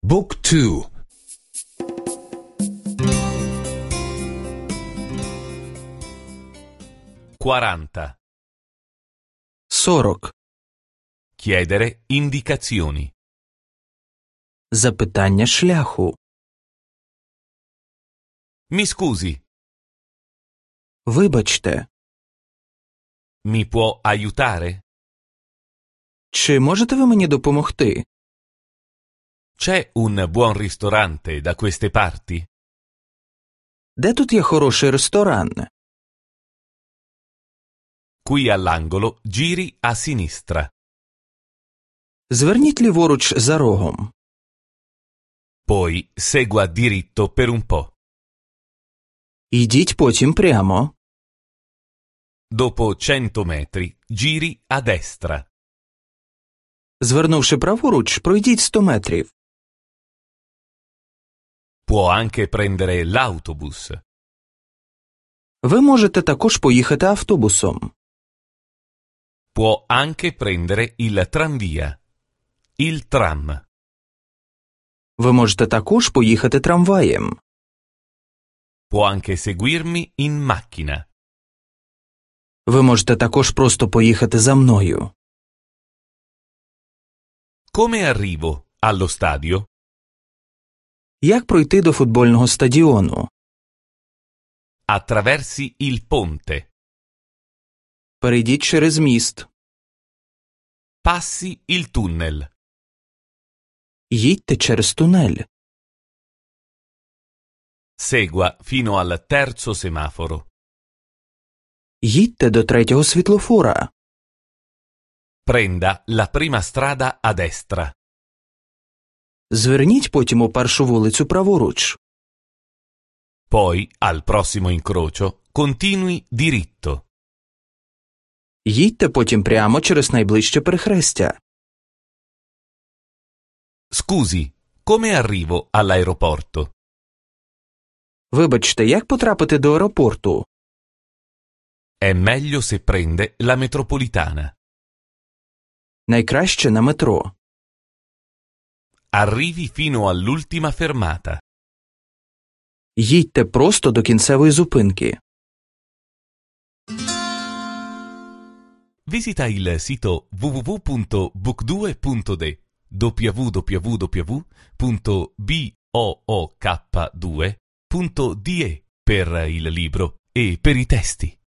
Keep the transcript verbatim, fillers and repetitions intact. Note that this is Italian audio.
Book two. quaranta. сорок. Chiedere indicazioni. Запитання шляху. Mi scusi, Вибачте, mi può aiutare? чи можете ви мені допомогти? C'è un buon ristorante da queste parti? Де тут є хороший ресторан? Qui all'angolo giri a sinistra. Зверніть ліворуч за рогом. Poi segua diritto per un po'. Йдіть потім прямо. Dopo cento metri giri a destra. Звернувши праворуч, пройдіть сто метрів. Può anche prendere l'autobus. Ви можете також поїхати автобусом. Può anche prendere il tranvia. Il tram. Ви можете також поїхати трамваєм. Può anche seguirmi in macchina. Ви можете також просто поїхати за мною. Come arrivo allo stadio? Як пройти до футбольного стадіону? Attraversi il ponte. Перейдіть через міст. Passi il tunnel. Їдьте через тунель. Segua fino al terzo semaforo. Їдьте до третього світлофора. Prenda la prima strada a destra. Зверніть потім у першу вулицю праворуч. Poi, al prossimo incrocio, continui diritto. Їдьте потім прямо через найближче перехрестя. Scusi, come arrivo all'aeroporto? Вибачте, як потрапити до аеропорту? È meglio se prende la metropolitana. Найкраще на метро. Arrivi fino all'ultima fermata. Їдьте просто до кінцевої зупинки. Visita il sito w w w punto book due punto d w w w punto book due punto d e per il libro e per i testi.